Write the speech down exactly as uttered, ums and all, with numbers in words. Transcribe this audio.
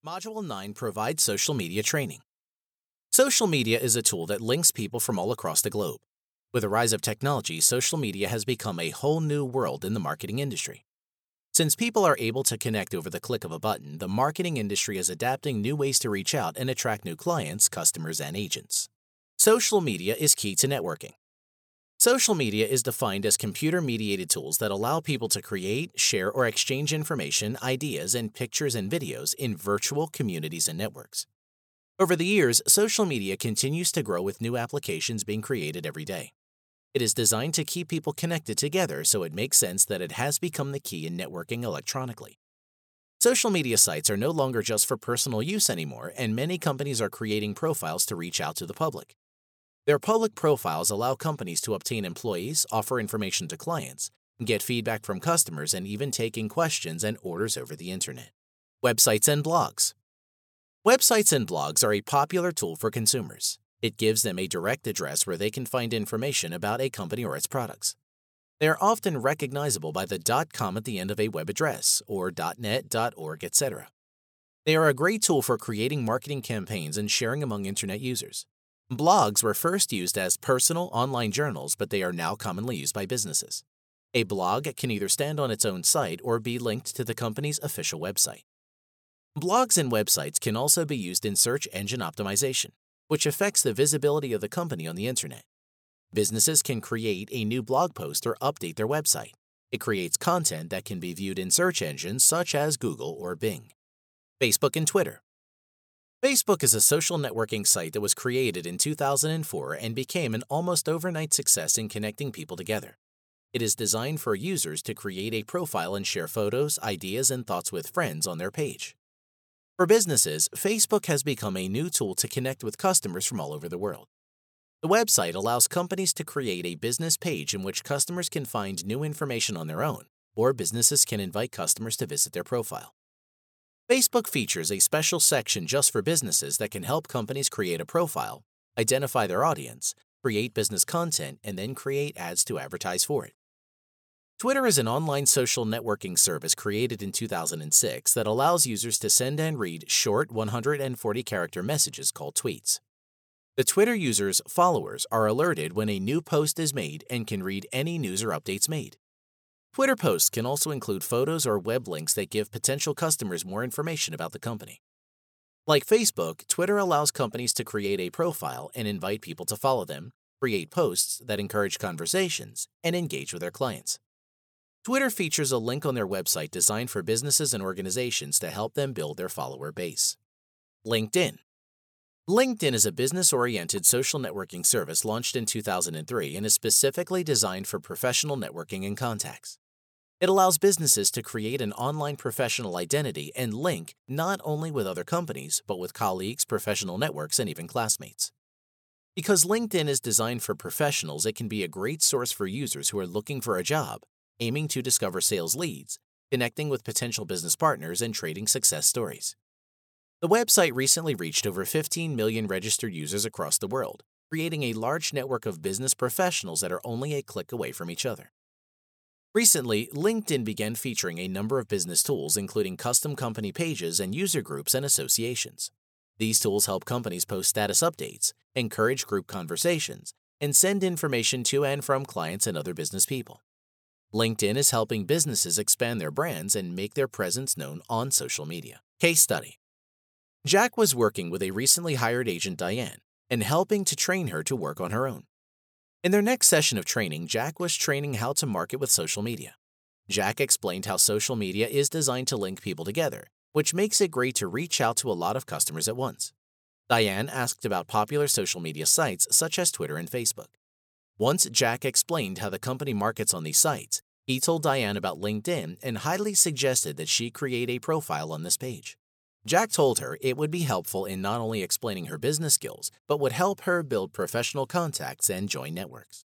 Module nine provides social media training. Social media is a tool that links people from all across the globe. With the rise of technology, social media has become a whole new world in the marketing industry. Since people are able to connect over the click of a button, the marketing industry is adapting new ways to reach out and attract new clients, customers, and agents. Social media is key to networking. Social media is defined as computer-mediated tools that allow people to create, share, or exchange information, ideas, and pictures and videos in virtual communities and networks. Over the years, social media continues to grow with new applications being created every day. It is designed to keep people connected together, so it makes sense that it has become the key in networking electronically. Social media sites are no longer just for personal use anymore, and many companies are creating profiles to reach out to the public. Their public profiles allow companies to obtain employees, offer information to clients, get feedback from customers, and even taking questions and orders over the internet. Websites and blogs. Websites and blogs are a popular tool for consumers. It gives them a direct address where they can find information about a company or its products. They are often recognizable by the .com at the end of a web address, or .net, .org, et cetera. They are a great tool for creating marketing campaigns and sharing among internet users. Blogs were first used as personal online journals, but they are now commonly used by businesses. A blog can either stand on its own site or be linked to the company's official website. Blogs and websites can also be used in search engine optimization, which affects the visibility of the company on the internet. Businesses can create a new blog post or update their website. It creates content that can be viewed in search engines such as Google or Bing. Facebook and Twitter. Facebook is a social networking site that was created in two thousand four and became an almost overnight success in connecting people together. It is designed for users to create a profile and share photos, ideas, and thoughts with friends on their page. For businesses, Facebook has become a new tool to connect with customers from all over the world. The website allows companies to create a business page in which customers can find new information on their own, or businesses can invite customers to visit their profile. Facebook features a special section just for businesses that can help companies create a profile, identify their audience, create business content, and then create ads to advertise for it. Twitter is an online social networking service created in two thousand six that allows users to send and read short one hundred forty character messages called tweets. The Twitter users' followers are alerted when a new post is made and can read any news or updates made. Twitter posts can also include photos or web links that give potential customers more information about the company. Like Facebook, Twitter allows companies to create a profile and invite people to follow them, create posts that encourage conversations, and engage with their clients. Twitter features a link on their website designed for businesses and organizations to help them build their follower base. LinkedIn. LinkedIn is a business-oriented social networking service launched in two thousand three and is specifically designed for professional networking and contacts. It allows businesses to create an online professional identity and link not only with other companies, but with colleagues, professional networks, and even classmates. Because LinkedIn is designed for professionals, it can be a great source for users who are looking for a job, aiming to discover sales leads, connecting with potential business partners, and trading success stories. The website recently reached over fifteen million registered users across the world, creating a large network of business professionals that are only a click away from each other. Recently, LinkedIn began featuring a number of business tools, including custom company pages and user groups and associations. These tools help companies post status updates, encourage group conversations, and send information to and from clients and other business people. LinkedIn is helping businesses expand their brands and make their presence known on social media. Case study. Jack was working with a recently hired agent, Diane, and helping to train her to work on her own. In their next session of training, Jack was training how to market with social media. Jack explained how social media is designed to link people together, which makes it great to reach out to a lot of customers at once. Diane asked about popular social media sites such as Twitter and Facebook. Once Jack explained how the company markets on these sites, he told Diane about LinkedIn and highly suggested that she create a profile on this page. Jack told her it would be helpful in not only explaining her business skills, but would help her build professional contacts and join networks.